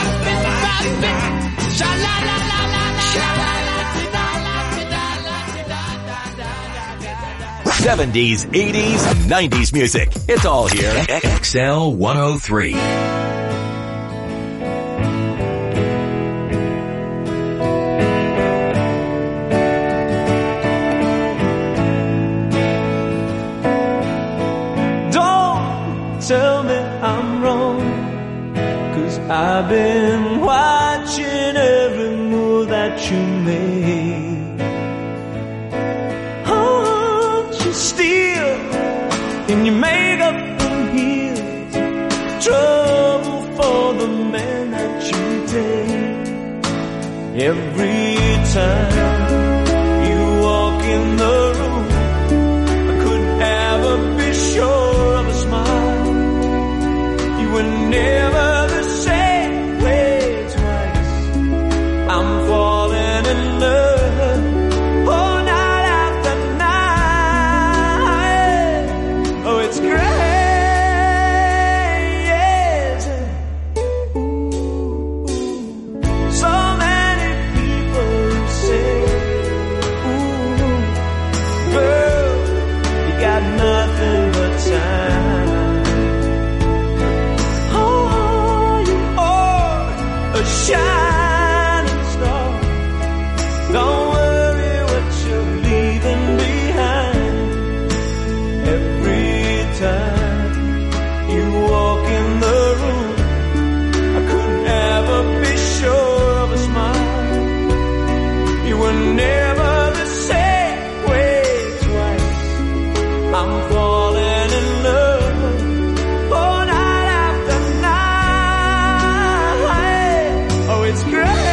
'70s, '80s, 90s music. It's all here. XL 103. Don't tell me I'm wrong, 'cause I've been watching every move that you made. Steal in your makeup and heels, trouble for the man that you date. Every time you walk in the room, I couldn't ever be sure of a smile. You were never the same way twice. I'm falling in love. It's great, yes. So many people say, ooh, girl, you got nothing but time. Oh, you are a shining star. Don't worry what you're leaving behind. Every time you walk in the room, I couldn't ever be sure of a smile. You were never the same way twice. I'm falling in love, oh, night after night. Oh, it's great.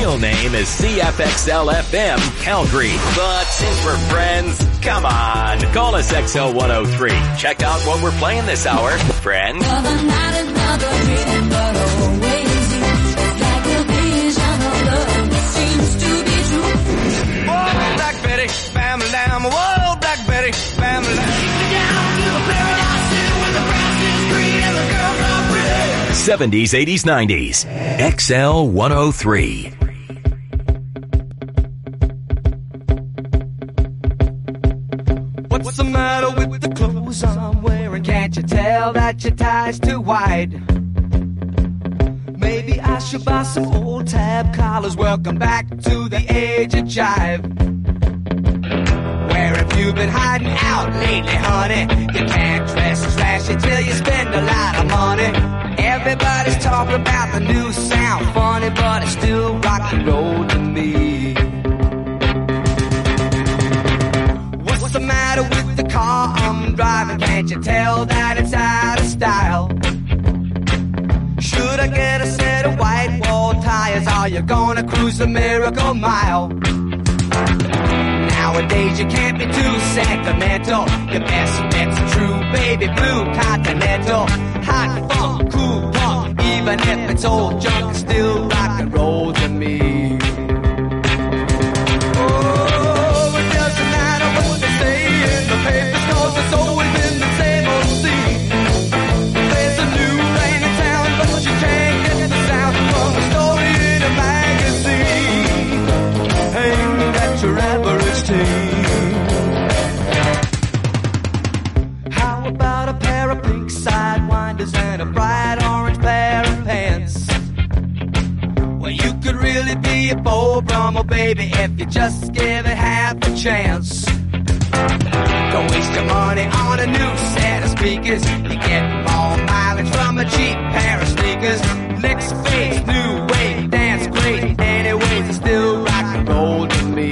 CFXL FM Calgary. But since we're friends, come on, Call us XL103. Check out what we're playing this hour, friend. Whoa, Black Betty, family down. Whoa, Black Betty, family down. Down to the paradise with the grass is green and the girls are pretty. 70s, 80s, 90s. XL103. What's the matter with the clothes I'm wearing? Can't you tell that your tie's too wide? Maybe I should buy some old tab collars. Welcome back to the age of jive. Where have you been hiding out lately, honey? You can't dress trashy till you spend a lot of money. Everybody's talking about the new sound, funny, but it's still rock and roll to me. What's the matter with the car I'm driving? Can't you tell that it's out of style? Should I get a set of white wall tires? Are you gonna cruise the Miracle Mile? Nowadays you can't be too sentimental. Your best bet's a true baby blue Continental. Hot funk, cool punk, even if it's old junk, it's still rock and roll to me. Oh, it doesn't matter what they say in the papers, 'cause it's always been the same old scene. There's a new thing in town, but you can't get the sound from a story in a magazine. Aimed at your average teen. How about a pair of pink sidewinders and a bright orange pair of pants? Well, you could really be a Beau Brummel, baby, if you just give it half a chance. Don't waste your money on a new set of speakers. You get more mileage from a cheap pair of sneakers. Next phase, new wave, dance great. Anyways, it's still rock and roll to me.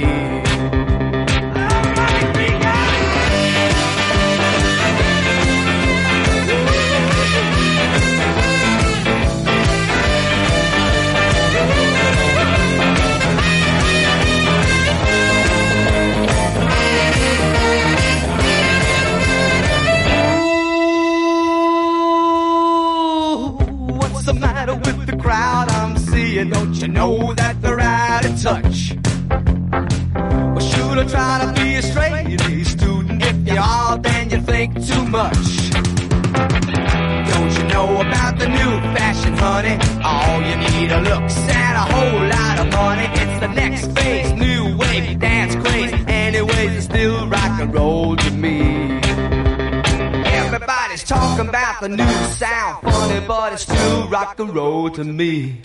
What's the matter with the crowd I'm seeing? Don't you know that they're out of touch? Well, should I try to be a straight A student? If you are, then you think too much. Don't you know about the new fashion, honey? All you need are looks and a whole lot of money. It's the next phase, new wave, dance craze. Anyways, it's still rock and roll to me. Everybody's talking about the new sound, funny, but it's still rock and roll to me.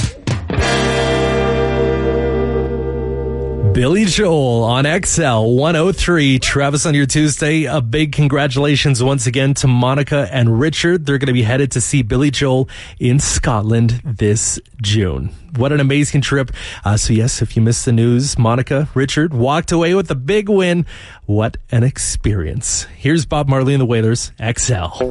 Billy Joel on XL 103. Travis on your Tuesday. A big congratulations once again to Monica and Richard. They're going to be headed to see Billy Joel in Scotland this June. What an amazing trip. So yes, if you missed the news, Monica, Richard walked away with a big win. What an experience. Here's Bob Marley and the Wailers, XL.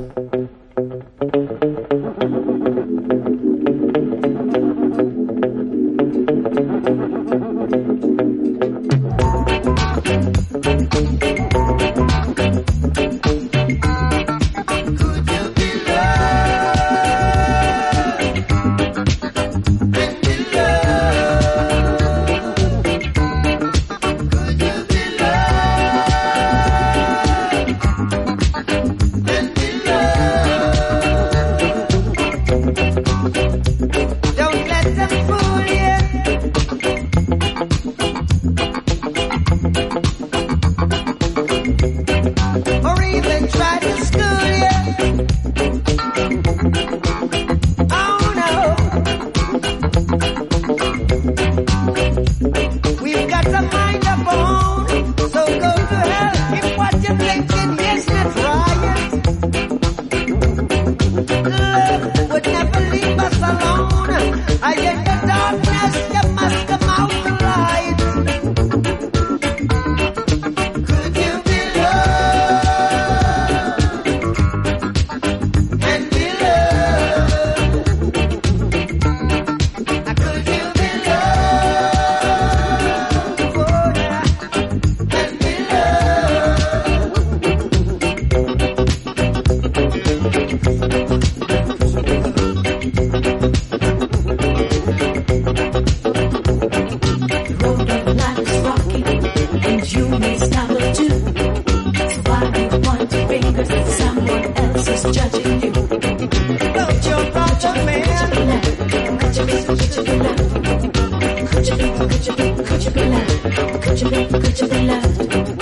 fingers, someone else is judging you. Don't your brother, man. Could you be loved? Could you be loved? Could you be loved?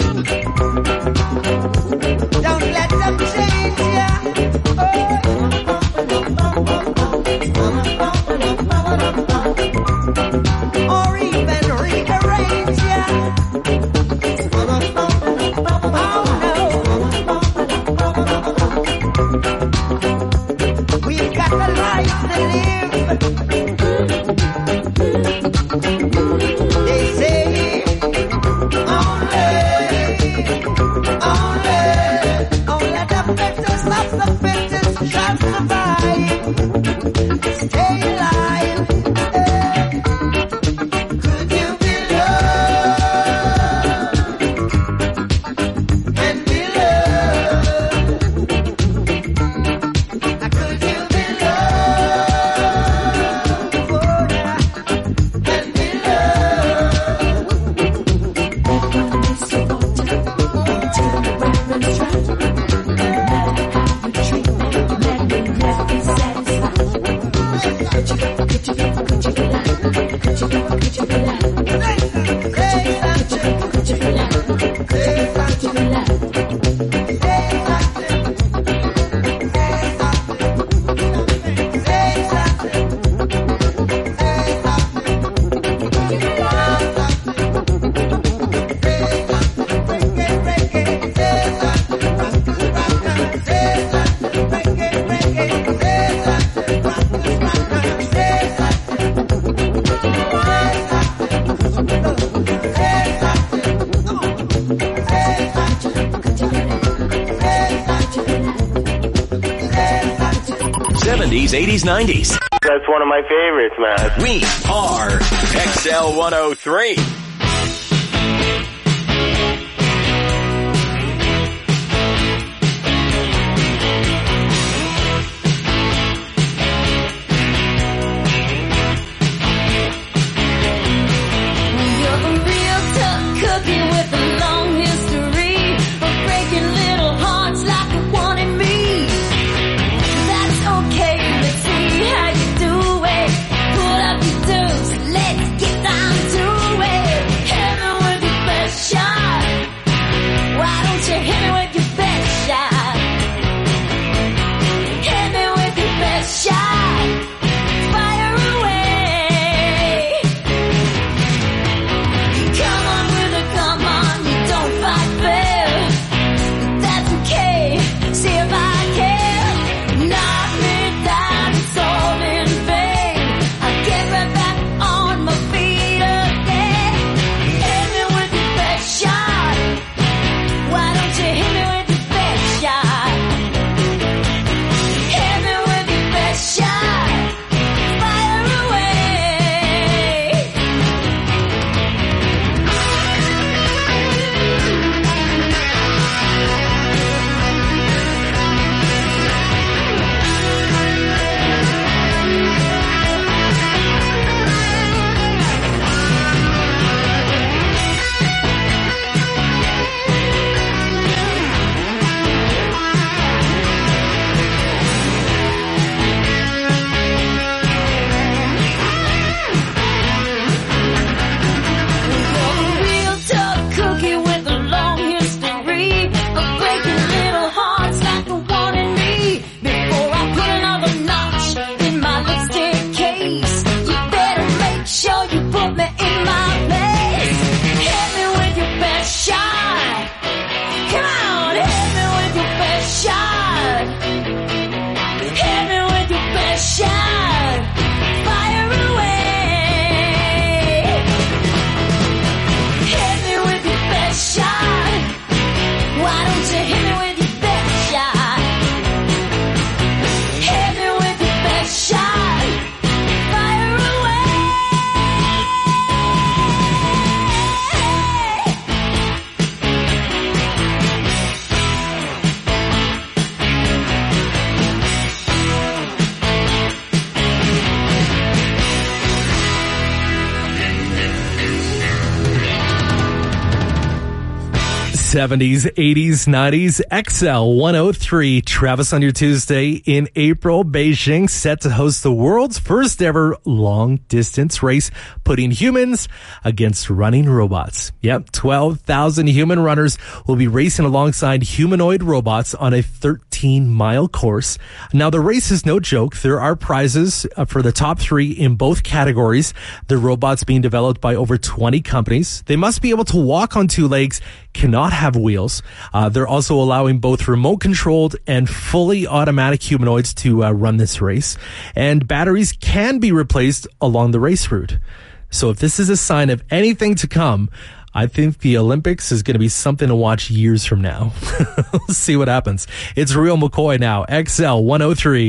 Don't let them change ya. Or even rearrange ya. We've got the life to live. They say only the fittest of the fittest shall survive. Stay alive. Could you be loved and be loved? Could you be loved and be '70s, '80s, '90s. That's one of my favorites, man. We are XL 103. 70s, 80s, 90s, XL 103. Travis on your Tuesday in April. Beijing set to host the world's first ever long distance race, putting humans against running robots. Yep, 12,000 human runners will be racing alongside humanoid robots on a 13-mile course. Now, the race is no joke. There are prizes for the top three in both categories. The robots being developed by over 20 companies. They must be able to walk on two legs, cannot have wheels. They're also allowing both remote-controlled and fully automatic humanoids to run this race. And batteries can be replaced along the race route. So if this is a sign of anything to come, I think the Olympics is going to be something to watch years from now. Let's see what happens. It's Real McCoy now, XL 103.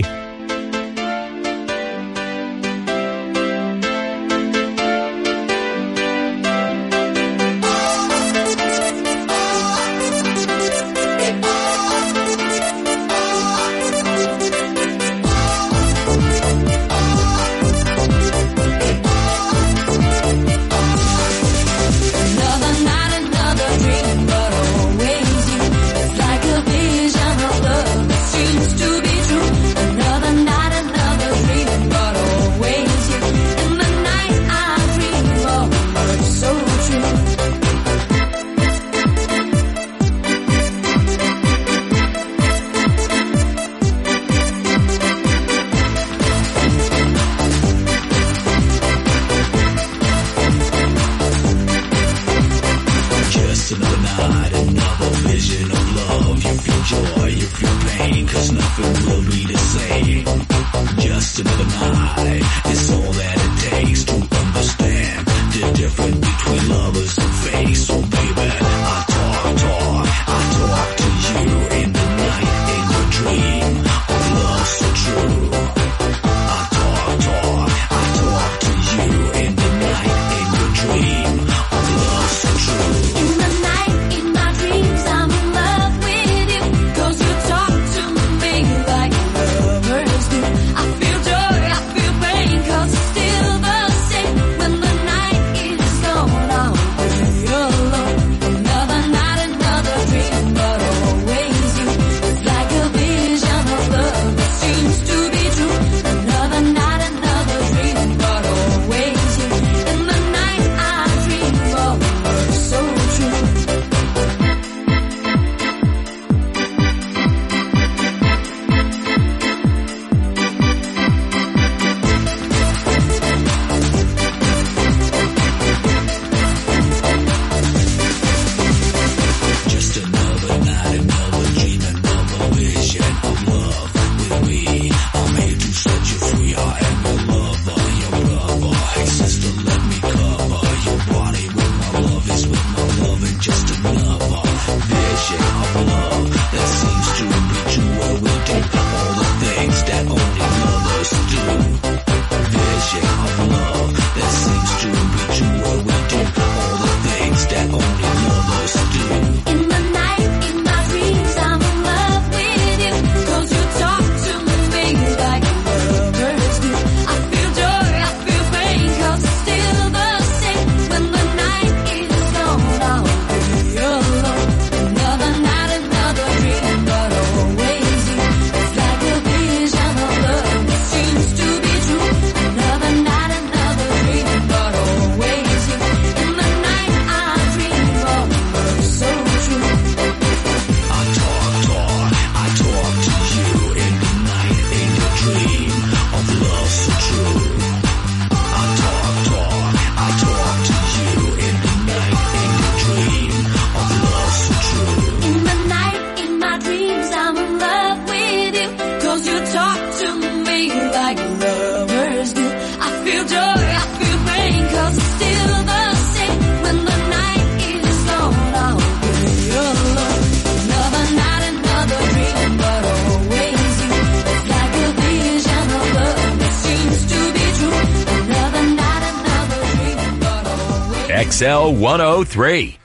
XL 103.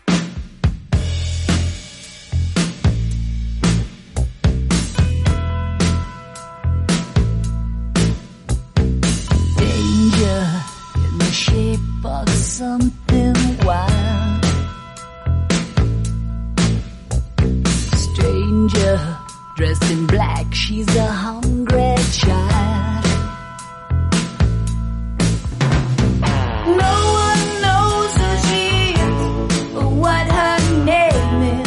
Danger in the shape of something wild. Dressed in black, she's a hungry child. No one knows who she is or what her name is.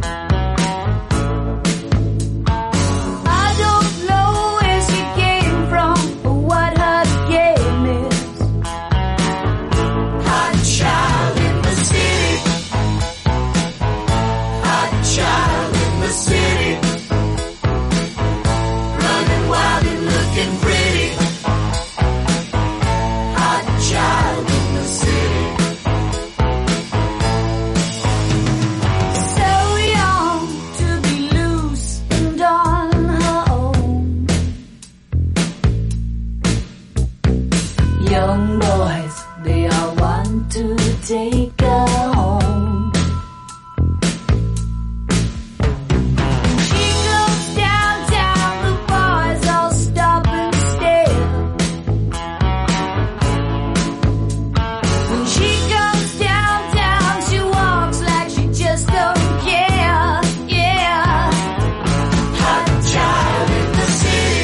I don't know where she came from or what her game is. Hot child in the city. Hot child in the city. Running wild and looking pretty. Hot child in the city. So young to be loose and on her own. Young boys, they all want to take her home. She goes downtown, the boys all stop and stare. When she goes downtown, she walks like she just don't care. Yeah. Hot child in the city.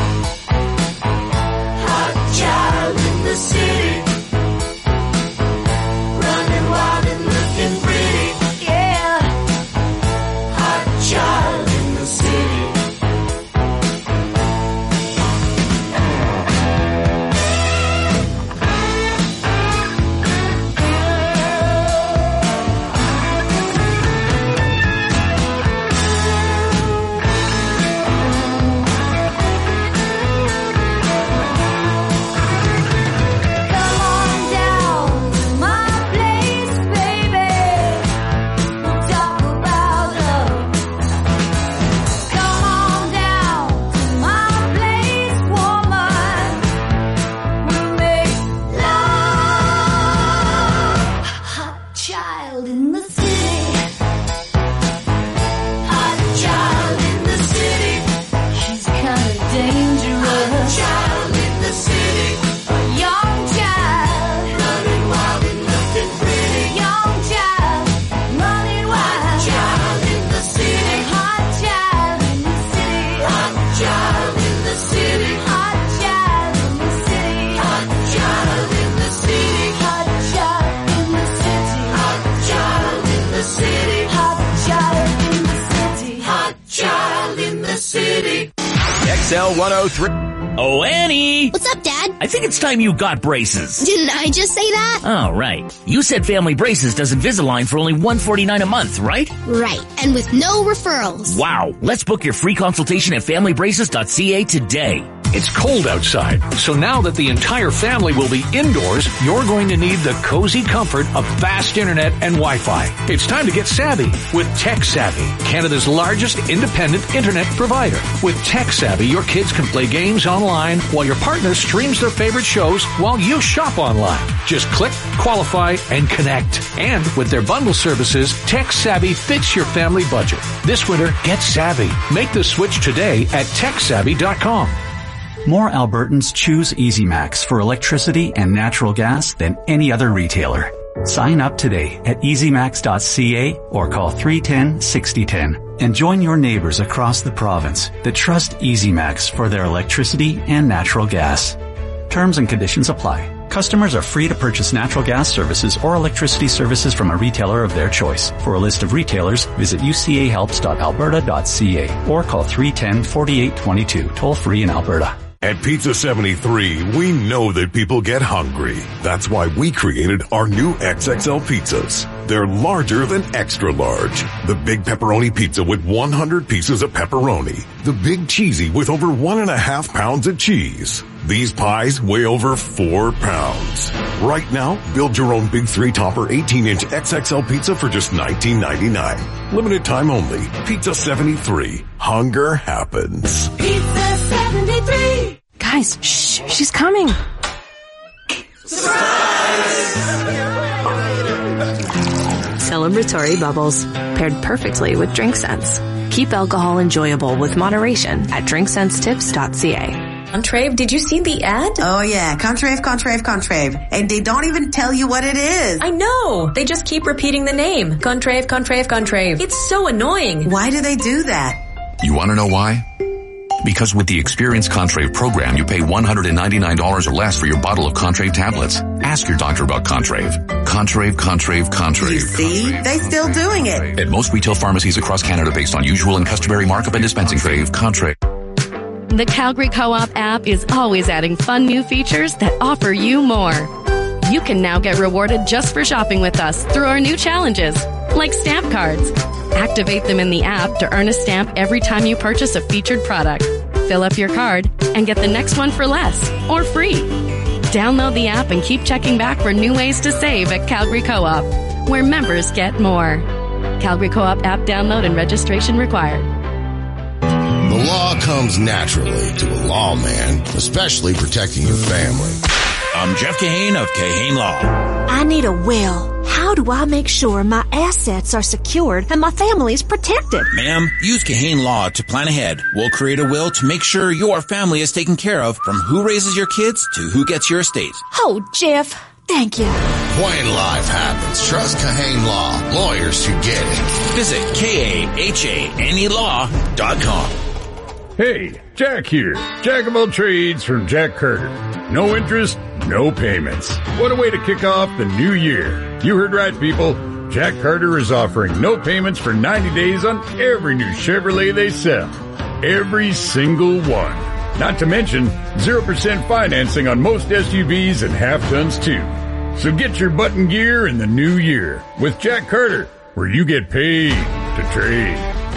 Hot child in the city. Running wild and looking pretty. Yeah. Hot child in the city. Come on down to my place, baby. We'll talk about love. Come on down to my place, woman. We'll make love. Hot child in the city. Hot child in the city. She's kinda dangerous. Hot child in the city. A young child. Running wild and looking pretty. Young child. Running wild. Hot child in the city. Hot child in the city. Hot child in the city. Hot child in the city. Hot child in the city. Hot child in the city. Hot child in the city. Hot child in the city. Hot child in the city. XL 103. Oh, Annie! What's up, Dad? I think it's time you got braces. Didn't I just say that? Oh, right. You said Family Braces does Invisalign for only $149 a month, right? Right, and with no referrals. Wow. Let's book your free consultation at familybraces.ca today. It's cold outside, so now that the entire family will be indoors, you're going to need the cozy comfort of fast internet and Wi-Fi. It's time to get savvy with Tech Savvy, Canada's largest independent internet provider. With Tech Savvy, your kids can play games online while your partner streams their favorite shows while you shop online. Just click, qualify, and connect. And with their bundle services, Tech Savvy fits your family budget. This winter, get savvy. Make the switch today at techsavvy.com. More Albertans choose EasyMax for electricity and natural gas than any other retailer. Sign up today at easymax.ca or call 310-6010 and join your neighbors across the province that trust EasyMax for their electricity and natural gas. Terms and conditions apply. Customers are free to purchase natural gas services or electricity services from a retailer of their choice. For a list of retailers, visit ucahelps.alberta.ca or call 310-4822, toll free in Alberta. At Pizza 73, we know that people get hungry. That's why we created our new XXL pizzas. They're larger than extra large. The big pepperoni pizza with 100 pieces of pepperoni. The big cheesy with over 1.5 pounds of cheese. These pies weigh over 4 pounds. Right now, build your own big 3-topper 18-inch XXL pizza for just $19.99. Limited time only. Pizza 73. Hunger happens. Pizza 73. Guys, shh, she's coming. Celebratory bubbles, paired perfectly with Drink Sense. Keep alcohol enjoyable with moderation at drinksensetips.ca. Contrave, did you see the ad? Oh yeah, Contrave. And they don't even tell you what it is. I know. They just keep repeating the name. Contrave. It's so annoying. Why do they do that? You want to know why? Because with the Experience Contrave program, you pay $199 or less for your bottle of Contrave tablets. Ask your doctor about Contrave. Contrave. You see? They still doing it. At most retail pharmacies across Canada based on usual and customary markup and dispensing fee. Contrave. The Calgary Co-op app is always adding fun new features that offer you more. You can now get rewarded just for shopping with us through our new challenges, like stamp cards. Activate them in the app to earn a stamp every time you purchase a featured product. Fill up your card and get the next one for less or free. Download the app and keep checking back for new ways to save at Calgary Co-op, where members get more. Calgary Co-op app download and registration required. The law comes naturally to a lawman, especially protecting your family. I'm Jeff Kahane of Kahane Law. I need a will. How do I make sure my assets are secured and my family's protected? Ma'am, use Kahane Law to plan ahead. We'll create a will to make sure your family is taken care of, from who raises your kids to who gets your estate. Oh, Jeff, thank you. When life happens, trust Kahane Law. Lawyers who get it. Visit KAHANElaw.com. Hey, Jack here. Jack of all trades from Jack Carter. No interest, no payments. What a way to kick off the new year. You heard right, people. Jack Carter is offering no payments for 90 days on every new Chevrolet they sell. Every single one. Not to mention 0% financing on most SUVs and half-tons too. So get your button gear in the new year with Jack Carter, where you get paid to trade.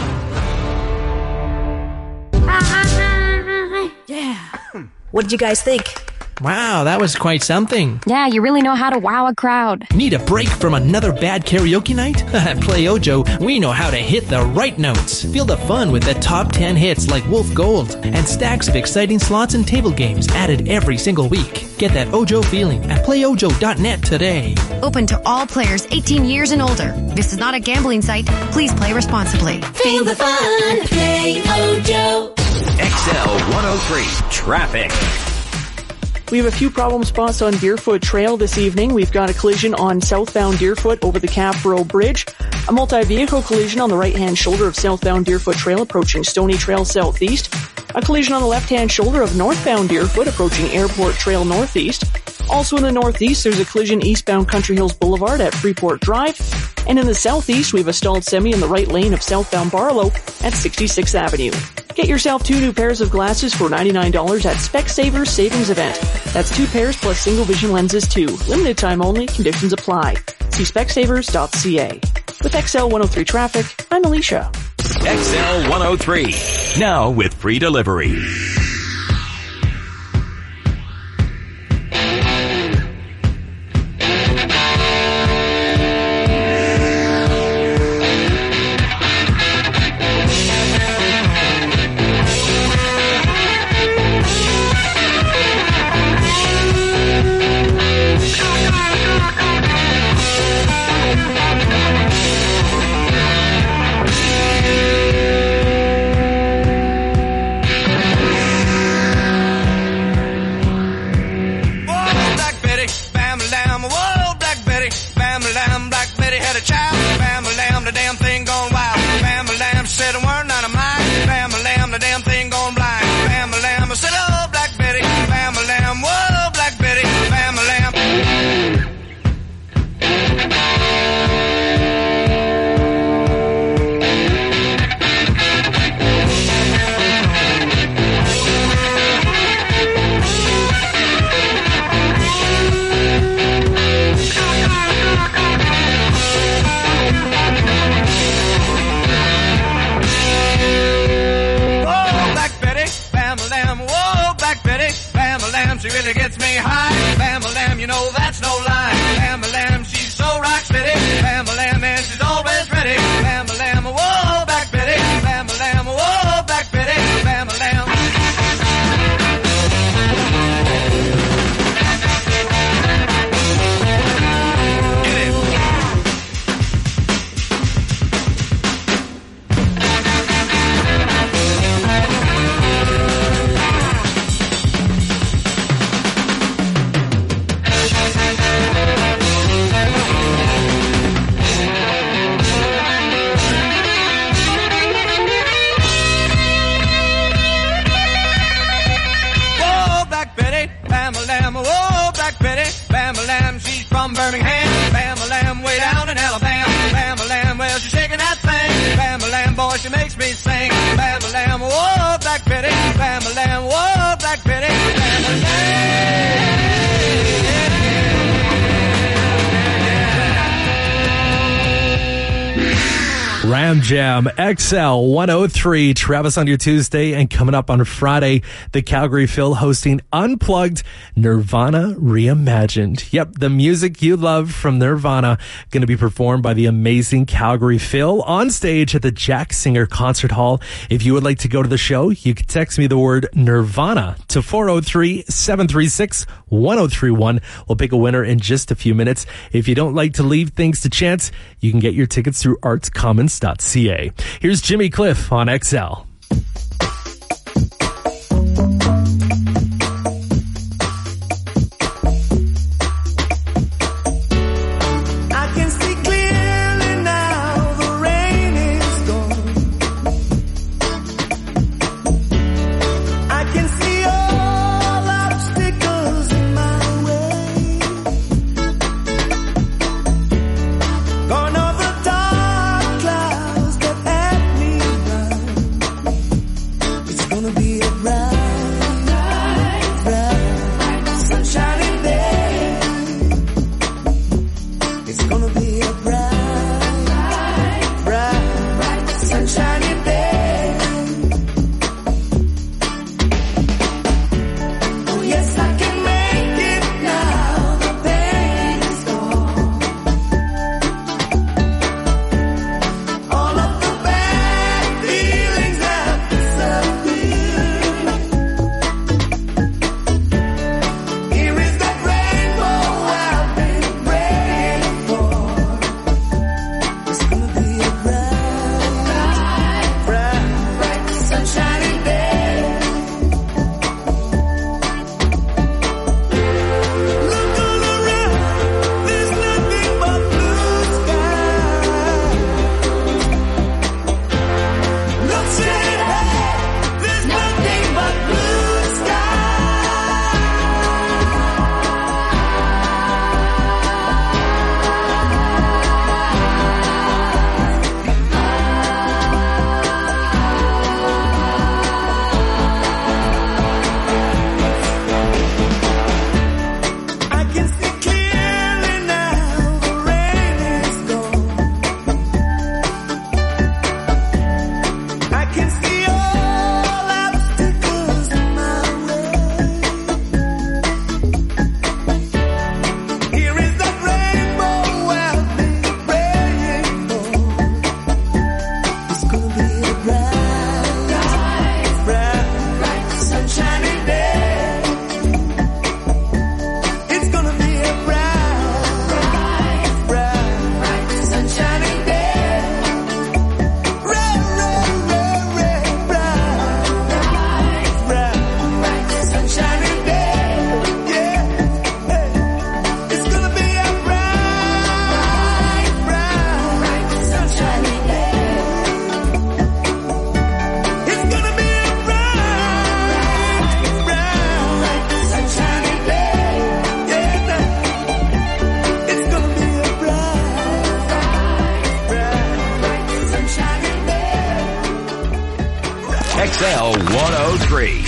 Yeah. What did you guys think? Wow, that was quite something. Yeah, you really know how to wow a crowd. Need a break from another bad karaoke night? At Play Ojo, we know how to hit the right notes. Feel the fun with the top 10 hits like Wolf Gold and stacks of exciting slots and table games added every single week. Get that Ojo feeling at playojo.net today. Open to all players 18 years and older. This is not a gambling site. Please play responsibly. Feel the fun. Play Ojo. XL 103 Traffic. We have a few problem spots on Deerfoot Trail this evening. We've got a collision on southbound Deerfoot over the Caffro Bridge. A multi-vehicle collision on the right-hand shoulder of southbound Deerfoot Trail approaching Stony Trail southeast. A collision on the left-hand shoulder of northbound Deerfoot approaching Airport Trail northeast. Also in the northeast, there's a collision eastbound Country Hills Boulevard at Freeport Drive. And in the southeast, we have a stalled semi in the right lane of southbound Barlow at 66th Avenue. Get yourself 2 new pairs of glasses for $99 at Specsavers Savings Event. That's 2 pairs plus single vision lenses too. Limited time only. Conditions apply. See specsavers.ca. With XL 103 Traffic, I'm Alicia. XL 103. Now with free delivery. She really gets me high. Bam-a-lam, you know that's no lie. Bam-a-lam, she's so rock steady. Bam-a-lam, and she's always ready. Bam-a-lam, whoa, back Betty. Bam-a-lam, whoa, back Betty. Bam-a-lam. lamb, whoa, Black Betty, Ram Jam XL 103, Travis on your Tuesday, and coming up on Friday, the Calgary Phil hosting Unplugged Nirvana Reimagined. Yep, the music you love from Nirvana going to be performed by the amazing Calgary Phil on stage at the Jack Singer Concert Hall. If you would like to go to the show, you can text me the word Nirvana to 403-736-1031. We'll pick a winner in just a few minutes. If you don't like to leave things to chance, you can get your tickets through artscommons.ca. Here's Jimmy Cliff on XL. XL 103.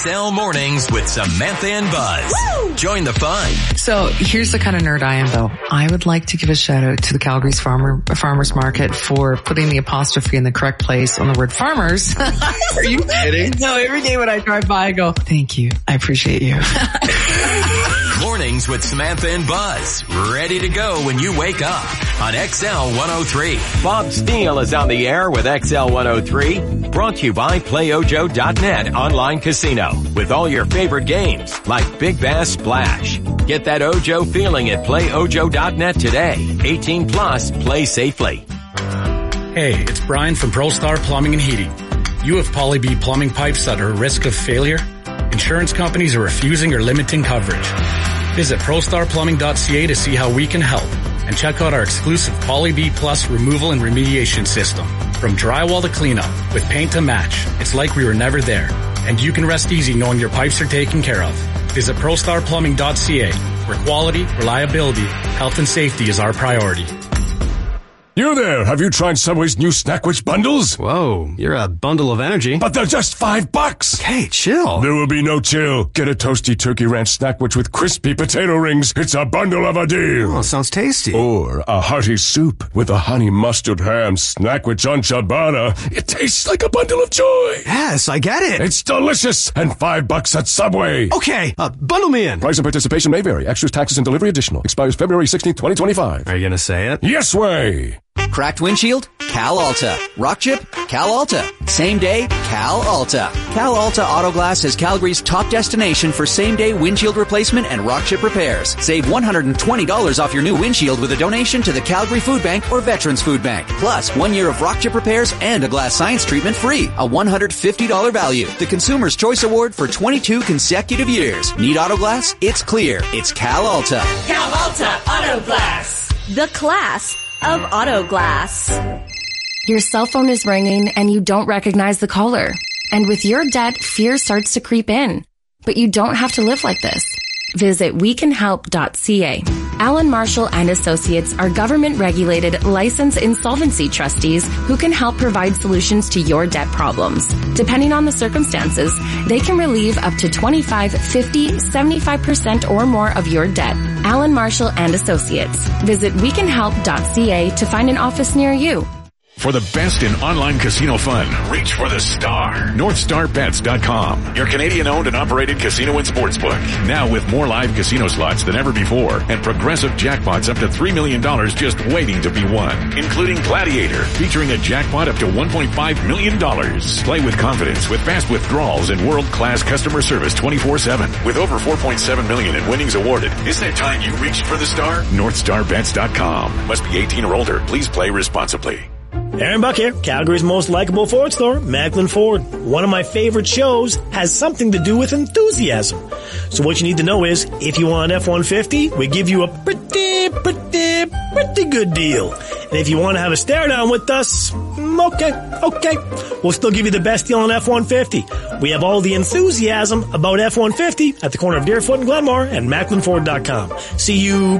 XL Mornings with Samantha and Buzz. Join the fun. So here's the kind of nerd I am, though. I would like to give a shout out to the Calgary's Farmers Market for putting the apostrophe in the correct place on the word farmers. Are you kidding? No, every day when I drive by, I go, thank you. I appreciate you. Mornings with Samantha and Buzz. Ready to go when you wake up on XL 103. Bob Steele is on the air with XL 103. Brought to you by PlayOjo.net online casino. With all your favorite games like Big Bass Splash. Get that Ojo feeling at PlayOjo.net today. 18 plus, play safely. Hey, it's Brian from ProStar Plumbing and Heating. You have Poly B plumbing pipes that are at risk of failure? Insurance companies are refusing or limiting coverage. Visit ProStarPlumbing.ca to see how we can help. And check out our exclusive Poly B Plus removal and remediation system. From drywall to cleanup, with paint to match, it's like we were never there. And you can rest easy knowing your pipes are taken care of. Visit ProStarPlumbing.ca, where quality, reliability, health and safety is our priority. You there, have you tried Subway's new Snackwich bundles? Whoa, you're a bundle of energy. But they're just $5. Hey, chill. There will be no chill. Get a toasty turkey ranch Snackwich with crispy potato rings. It's a bundle of a deal. Oh, sounds tasty. Or a hearty soup with a honey mustard ham Snackwich on ciabatta. It tastes like a bundle of joy. Yes, I get it. It's delicious and $5 at Subway. Okay, bundle me in. Price and participation may vary. Extras, taxes, and delivery additional. Expires February 16th, 2025. Are you gonna say it? Yes way. Cracked windshield? Cal Alta. Rock chip? Cal Alta. Same day? Cal Alta. Cal Alta Auto Glass is Calgary's top destination for same-day windshield replacement and rock chip repairs. Save $120 off your new windshield with a donation to the Calgary Food Bank or Veterans Food Bank. Plus, 1 year of rock chip repairs and a glass science treatment free. A $150 value. The Consumer's Choice Award for 22 consecutive years. Need auto glass? It's clear. It's Cal Alta. Cal Alta Auto Glass. The class of auto glass. Your cell phone is ringing and you don't recognize the caller. And with your debt, fear starts to creep in. But you don't have to live like this. Visit wecanhelp.ca. Alan Marshall and Associates are government-regulated, licensed insolvency trustees who can help provide solutions to your debt problems. Depending on the circumstances, they can relieve up to 25, 50, 75% or more of your debt. Alan Marshall and Associates. Visit wecanhelp.ca to find an office near you. For the best in online casino fun, reach for the star. NorthStarBets.com, your Canadian-owned and operated casino and sportsbook. Now with more live casino slots than ever before and progressive jackpots up to $3 million just waiting to be won, including Gladiator, featuring a jackpot up to $1.5 million. Play with confidence with fast withdrawals and world-class customer service 24/7. With over $4.7 million in winnings awarded, isn't it time you reached for the star? NorthStarBets.com. Must be 18 or older. Please play responsibly. Aaron Buck here, Calgary's most likable Ford store, Macklin Ford. One of my favorite shows has something to do with enthusiasm. So what you need to know is, if you want an F-150, we give you a pretty good deal. And if you want to have a stare down with us, okay. We'll still give you the best deal on F-150. We have all the enthusiasm about F-150 at the corner of Deerfoot and Glenmore and MacklinFord.com. See you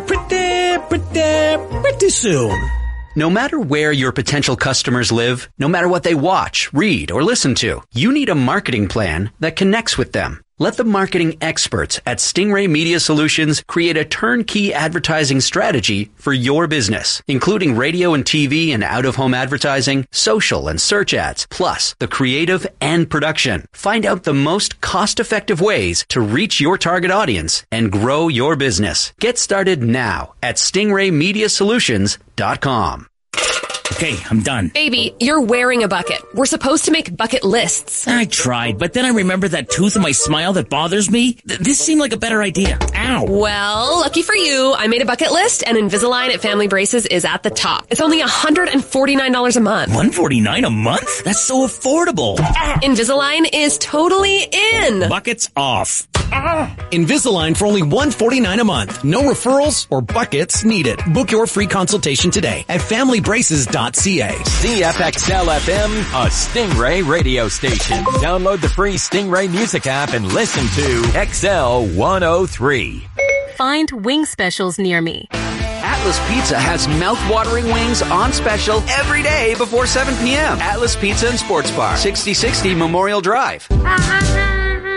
pretty soon. No matter where your potential customers live, no matter what they watch, read, or listen to, you need a marketing plan that connects with them. Let the marketing experts at Stingray Media Solutions create a turnkey advertising strategy for your business, including radio and TV and out-of-home advertising, social and search ads, plus the creative and production. Find out the most cost-effective ways to reach your target audience and grow your business. Get started now at StingrayMediaSolutions.com. Okay, I'm done. Baby, you're wearing a bucket. We're supposed to make bucket lists. I tried, but then I remembered that tooth in my smile that bothers me. This seemed like a better idea. Ow. Well, lucky for you, I made a bucket list, and Invisalign at Family Braces is at the top. It's only $149 a month. $149 a month? That's so affordable. Invisalign is totally in. Buckets off. Invisalign for only $149 a month. No referrals or buckets needed. Book your free consultation today at FamilyBraces.ca. CFXL FM, a Stingray radio station. Download the free Stingray music app and listen to XL 103. Find wing specials near me. Atlas Pizza has mouth-watering wings on special every day before 7 p.m. Atlas Pizza and Sports Bar, 6060 Memorial Drive.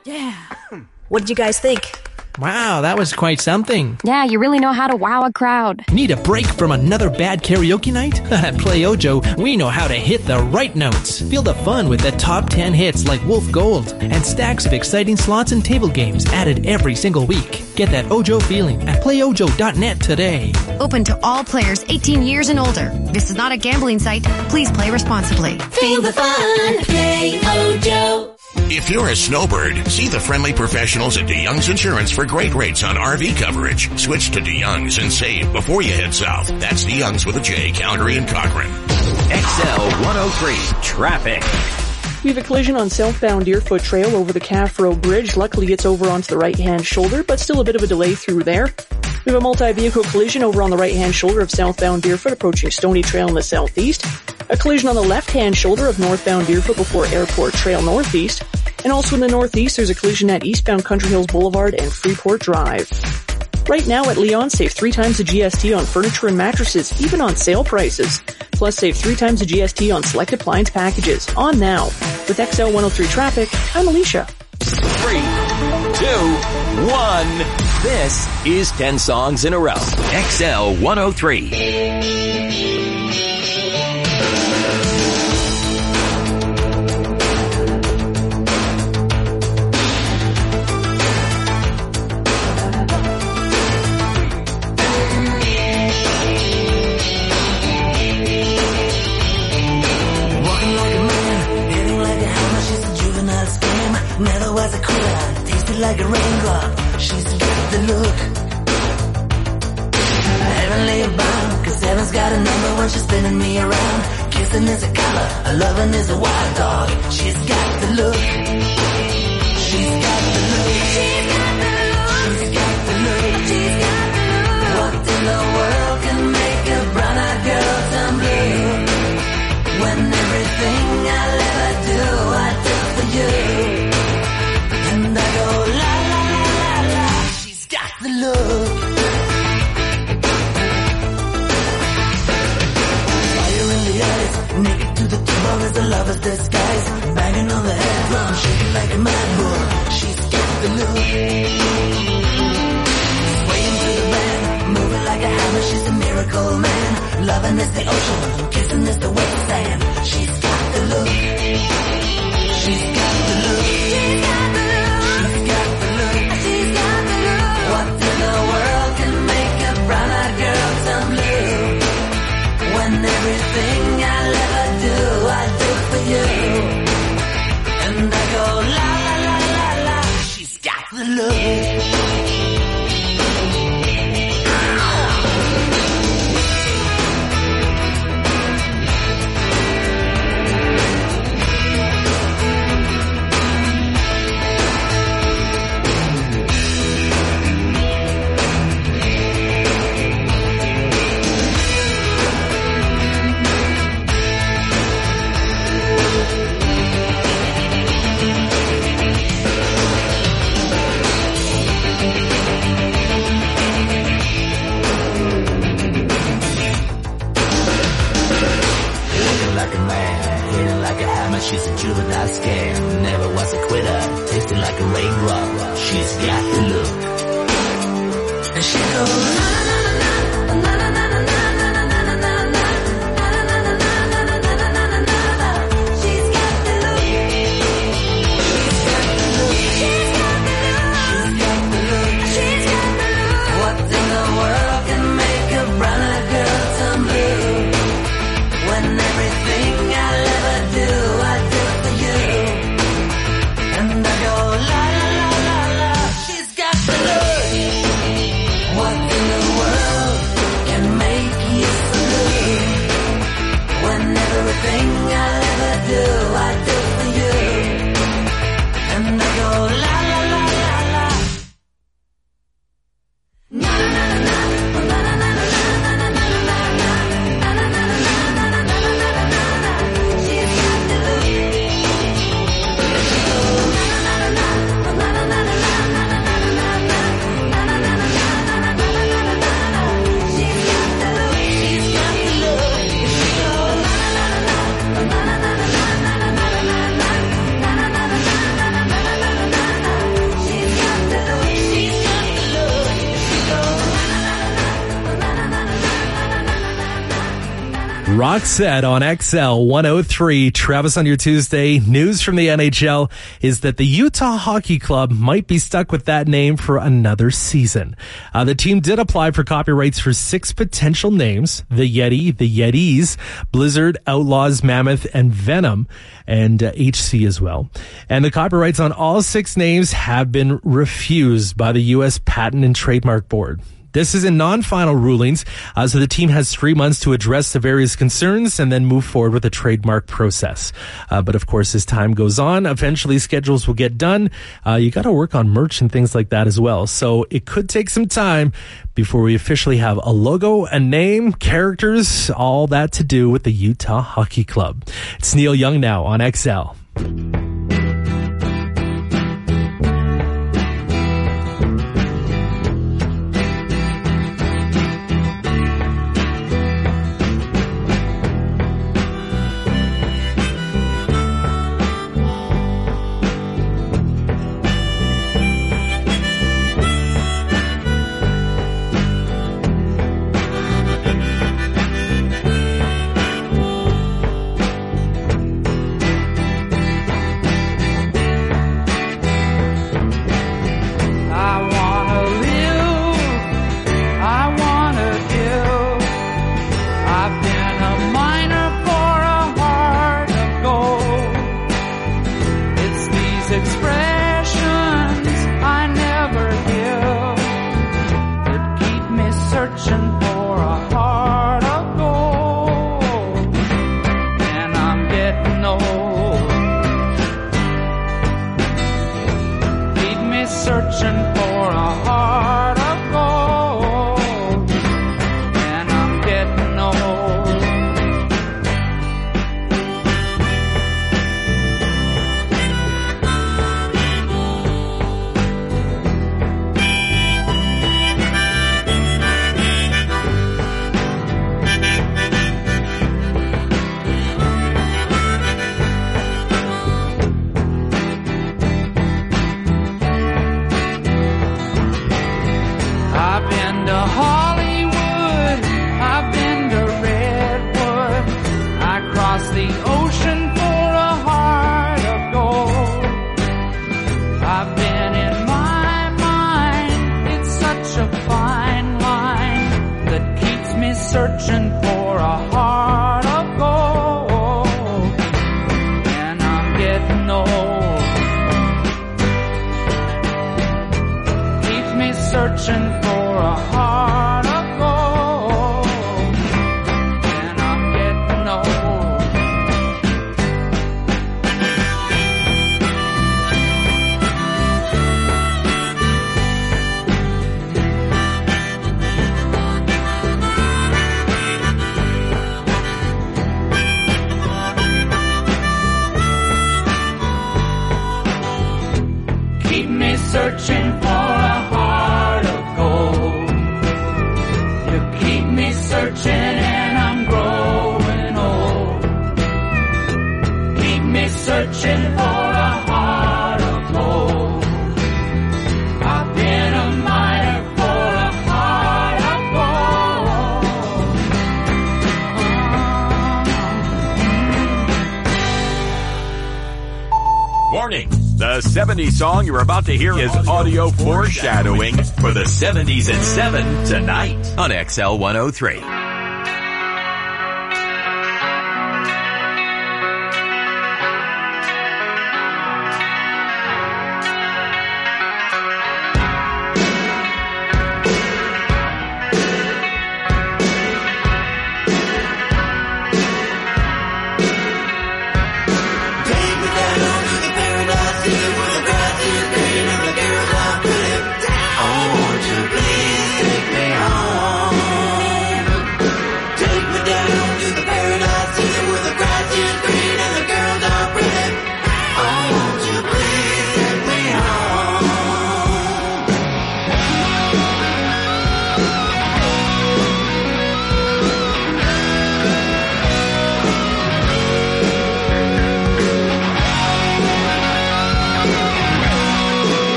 Yeah. What did you guys think? Wow, that was quite something. Yeah, you really know how to wow a crowd. Need a break from another bad karaoke night? At Play Ojo, we know how to hit the right notes. Feel the fun with the top 10 hits like Wolf Gold and stacks of exciting slots and table games added every single week. Get that Ojo feeling at playojo.net today. Open to all players 18 years and older. This is not a gambling site. Please play responsibly. Feel the fun. Play Ojo. If you're a snowbird, see the friendly professionals at DeYoung's Insurance for great rates on RV coverage. Switch to DeYoung's and save before you head south. That's DeYoung's with a J, Calgary and Cochrane. XL 103 Traffic. We have a collision on southbound Deerfoot Trail over the Calf Row Bridge. Luckily, it's over onto the right-hand shoulder, but still a bit of a delay through there. We have a multi-vehicle collision over on the right-hand shoulder of southbound Deerfoot approaching Stony Trail in the southeast. A collision on the left-hand shoulder of northbound Deerfoot before Airport Trail northeast. And also in the northeast, there's a collision at eastbound Country Hills Boulevard and Freeport Drive. Right now at Leon, save 3 times the GST on furniture and mattresses, even on sale prices. Plus, save 3 times the GST on select appliance packages. On now. With XL 103 Traffic, I'm Alicia. 3, 2, 1. This is 10 songs in a row. XL 103. Never was a quitter, tasted like a raindrop. She's got the look. Heavenly bound, cause heaven's got a number when she's spinning me around. Kissing is a color, a loving is a wild dog. She's got the look. She's got the look. She's got the look. She's got the look. She's got the look. What in the world can make a brown-eyed girl turn blue? When everything I'll ever do, I do for you. And I go la la la la la. She's got the look. Fire in the eyes, naked to the bone as a lover's disguise. Banging on the head drum, shaking like a mad bull. She's got the look. Swaying through the band, moving like a hammer. She's a miracle man. Loving is the ocean, kissing is the wet sand. She's got the look. She's got the look. She's got the look. She's got the look. She's got the look. What in the world can make a brown-eyed girl turn blue? When everything I'll ever do, I do for you. And I go la la la la la. She's got the look. She's a juvenile scam, never was a quitter, tasted like a raindrop. She's got the look. And she goes na na na na na na na na na na na na na na. She's got the look. She's got the look. She's got the look. She's got the look. What in the world can make a brown-eyed girl turn blue? When everything I'll ever do, I do for you. And I go la la la la la. She's got the look. What in the world? Roxette on XL 103. Travis on your Tuesday. News from the NHL is that the Utah Hockey Club might be stuck with that name for another season. The team did apply for copyrights for 6 potential names: the Yeti, the Yetis, Blizzard, Outlaws, Mammoth, and Venom, and HC as well. And the copyrights on all 6 names have been refused by the U.S. Patent and Trademark Board. This is in non-final rulings, so the team has 3 months to address the various concerns and then move forward with the trademark process. But of course, as time goes on, eventually schedules will get done. You got to work on merch and things like that as well. So it could take some time before we officially have a logo, a name, characters, all that to do with the Utah Hockey Club. It's Neil Young now on XL. The 70s song you're about to hear is audio foreshadowing for the 70s at 7 tonight on XL 103.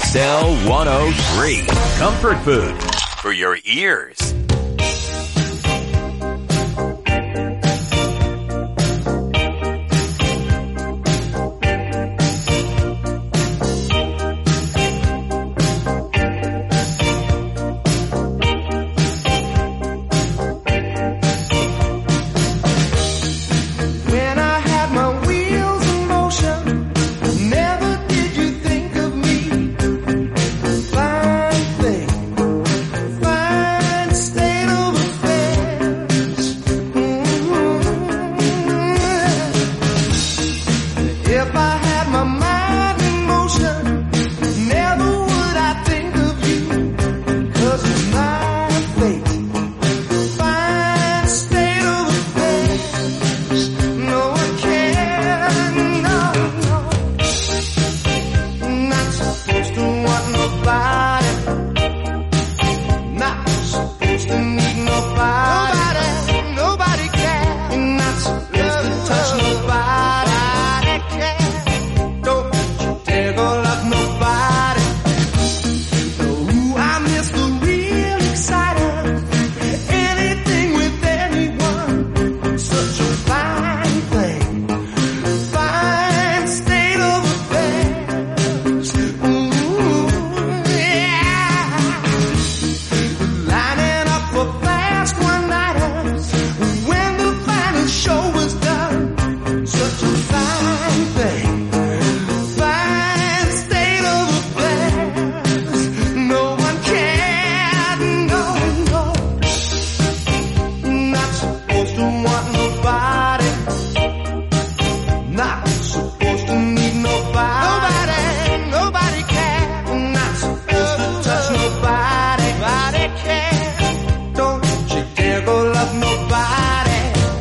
XL 103. Comfort food for your ears. When I had my wheels in motion, never did you think of me. Fine thing, fine state of affairs. If I had my mind in motion, never would I think of you. 'Cause it's my fate, fine state of affairs. No one can, no. Not supposed to want nobody. Not supposed to need nobody. Nobody can. You're not supposed to touch nobody. Don't you dare go love nobody. Ooh, I miss the real exciting. Anything with anyone. Such a fine thing. Fine state of affairs. Ooh, yeah. Lining up for fast one-nighters when the final show was done. Such a fine thing. Fine state of affairs. No one can, no, no. Not supposed to want nobody. Not supposed to need nobody. Nobody can. Not supposed to touch nobody. Nobody can. Don't you dare go love nobody.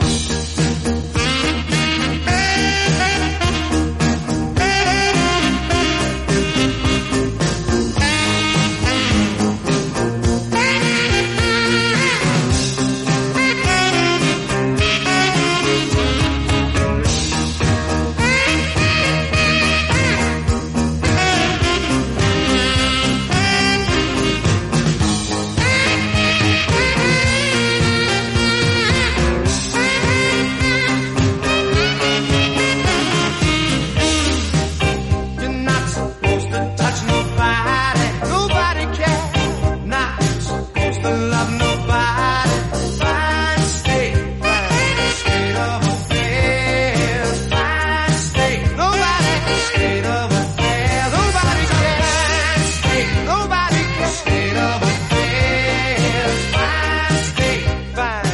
You're not supposed to touch nobody. Nobody can. Not supposed to love nobody. Fine state of affairs. Fine state. Nobody. State of affairs. Nobody can. State. Nobody can. State of affairs. Fine state. Fine.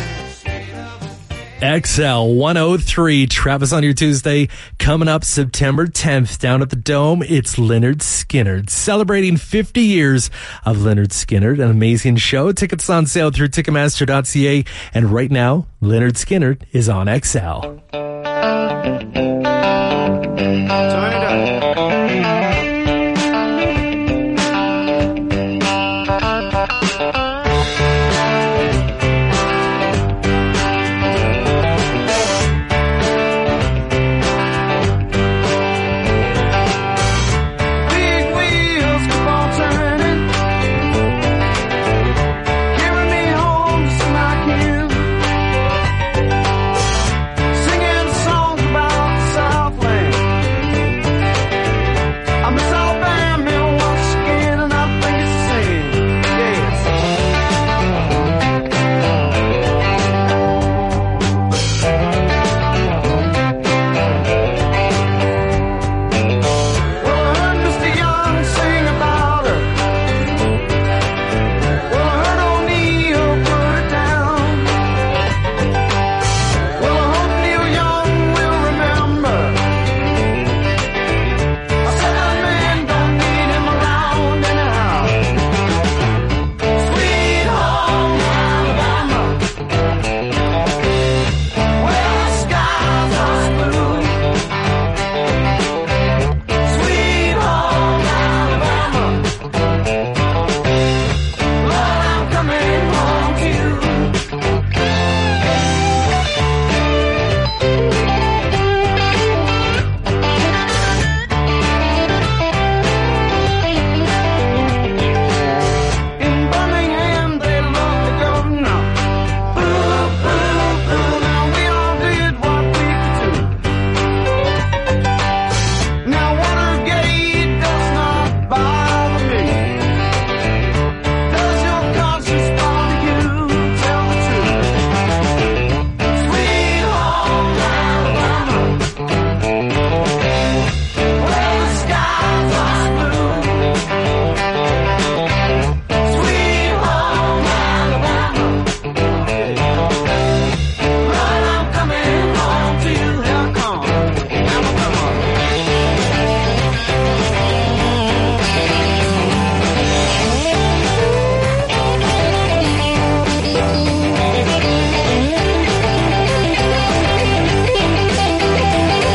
XL 103, Travis on your Tuesday. Coming up September 10th down at the Dome, it's Lynyrd Skynyrd. Celebrating 50 years of Lynyrd Skynyrd, an amazing show. Tickets on sale through Ticketmaster.ca. And right now, Lynyrd Skynyrd is on XL.